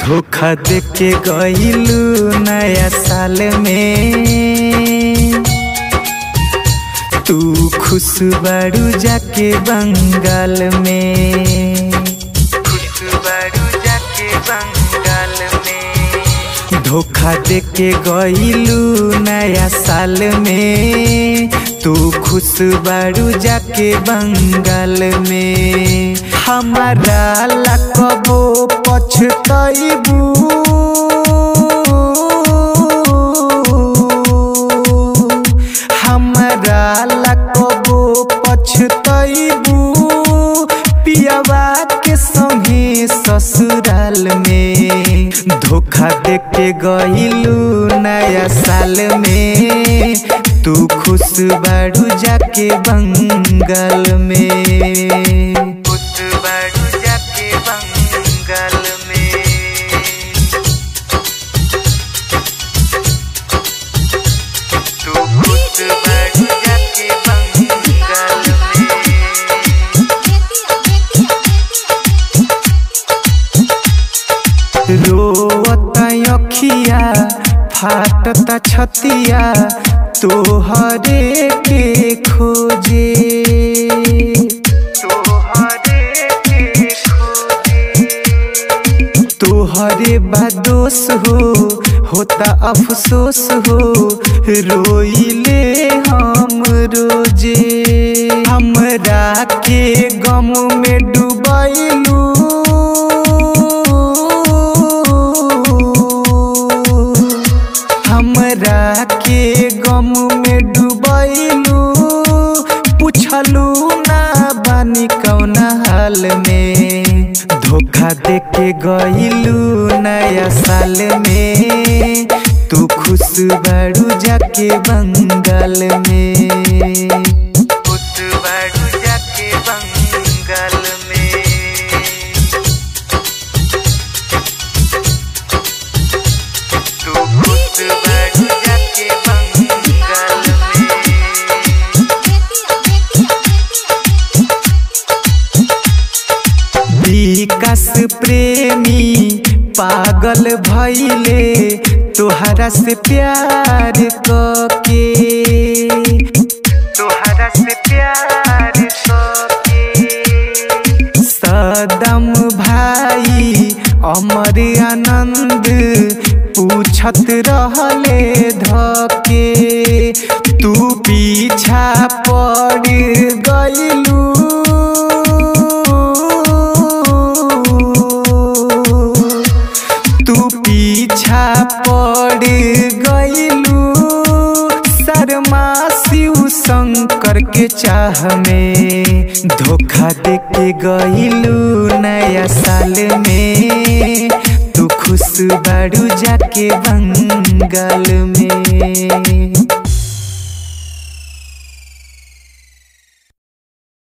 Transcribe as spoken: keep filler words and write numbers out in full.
धोखा देके गइलू नया साल में। तू खुश बारू जाके बंगाल में, खुश बारू जाके बंगाल में। धोखा देके गइलू नया साल में। तू खुश बारू जाके बंगाल में। हमारा लकबो पछतइबू, हमारा लकबो पछतइबू। पियावा के संगे ससुराल में। धोखा देके गइलू नया साल में। तू खुश बारू जाके बंगाल में, खुश बारू जाके बंगाल में। तू खुश बारू जाके बंगाल में। रोता अखिया फाटता छतिया तोहरे के खोजे, तोहरे के खोजे। तोहरे बादोस हो होता अफसोस हो, रोइले हम रोजे। हमरा के गम में डुबाइलू, हमरा के गम में डुबाइलू। पूछलू ना बानी कौना हाल में। धोखा देके गइलू नया साल में। तू खुश बारू जाके बंगाल में, खुश बारू जाके बंगाल में। तू खुश बारू जाके बंगाल में। विकास प्रेमी पागल भइले तोहरा से प्यार कके, तोहरा से प्यार कके। सदम भाई अमर आनंद पूछत रहले धके। तू पीछा पड़ गइलू, तू पीछा पड़ गइलू। शर्मा शिव शंकर के चाह में। धोखा देके गइलू नया साल में। तू खुश बारू जाके बंगाल में।